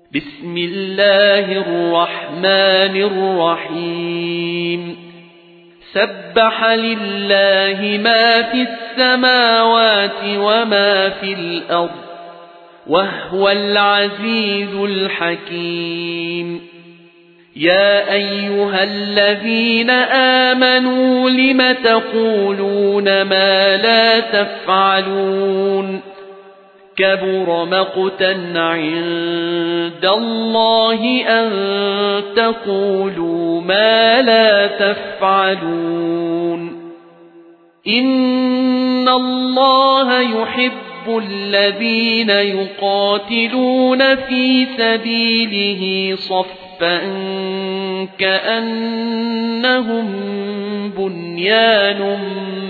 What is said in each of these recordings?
بسم الله الرحمن الرحيم سبح لله ما في السماوات وما في الأرض وهو العزيز الحكيم يا أيها الذين آمنوا لم تقولون ما لا تفعلون كبر مقتا عند الله أن تقولوا ما لا تفعلون إن الله يحب الذين يقاتلون في سبيله صفا كأنهم بنيان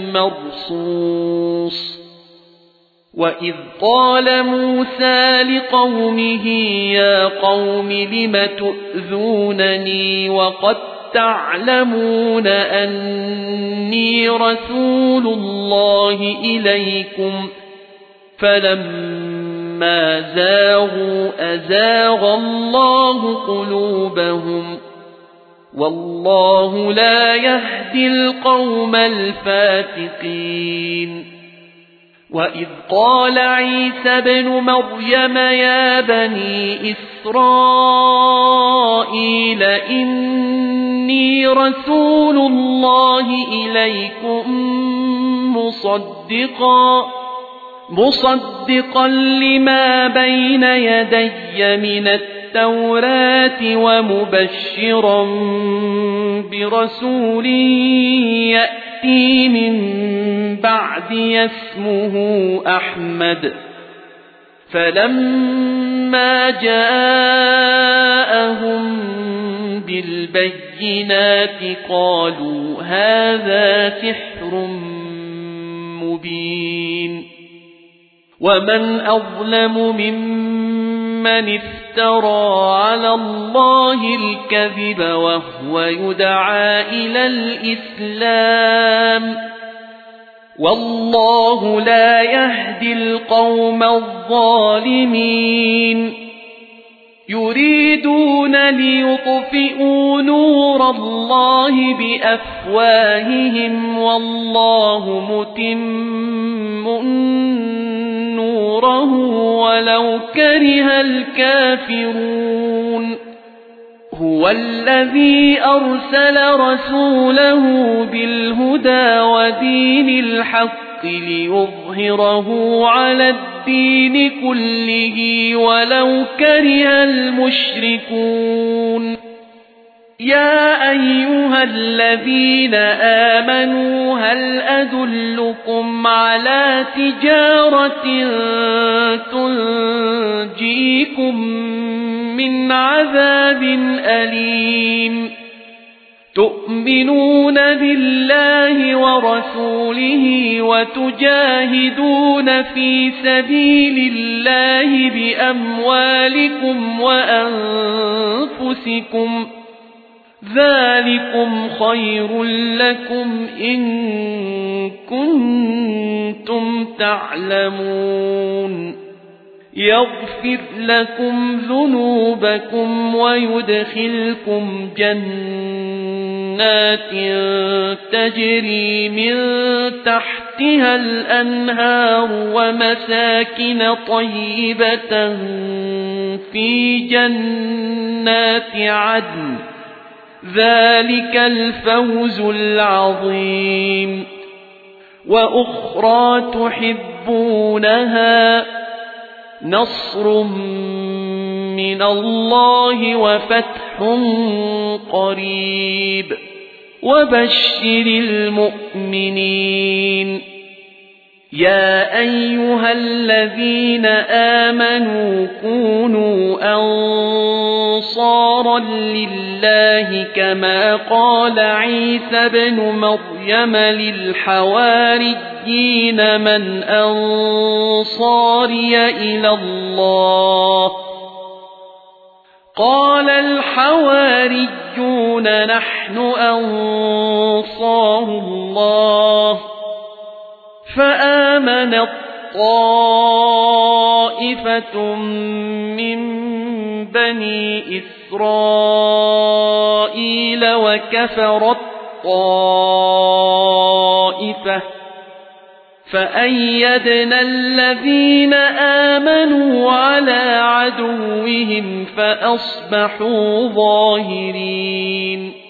مرصوص وإذ قال موسى لقومه يا قوم لم تؤذونني وقد تعلمون أني رسول الله إليكم فلما زاغوا أزاغ الله قلوبهم والله لا يهدي القوم الفاسقين وإذ قال عيسى ابن مريم يا بني إسرائيل إني رسول الله إليكم مصدقا لما بين يدي من التوراة ومبشرا برسول يأتي من بعدي اسمه أحمد فلما جاءهم بالبينات قالوا هذا سحر مبين ومن أظلم ممن افترى على الله الكذب وهو يدعى إلى الإسلام والله لا يهدي القوم الظالمين يريدون ليطفئوا نور الله بأفواههم والله متم نوره ولو كره الكافرون هو الذي أرسل رسوله بالهدى ودين الحق ليظهره على الدين كله ولو كره المشركون يا أيها الذين آمنوا هل أدلكم على تجارة تنجيكم من عذاب أليم تؤمنون بالله ورسوله وتجاهدون في سبيل الله بأموالكم وأنفسكم ذلكم خير لكم إن كنتم تعلمون يغفر لكم ذنوبكم ويدخلكم جنات تجري من تحتها الأنهار ومساكن طيبة في جنات عدن ذلك الفوز العظيم وأخرى تحبونها نصر من الله وفتح قريب وبشر المؤمنين يا أيها الذين آمنوا كونوا أنصارا لله كما قال عيسى بن مريم للحواريين من أنصاري إلى الله قال الحواريون نحن أنصار الله فآمنت طائفة من بني إسرائيل وكفرت طائفة فأيدنا الذين آمنوا على عدوهم فأصبحوا ظاهرين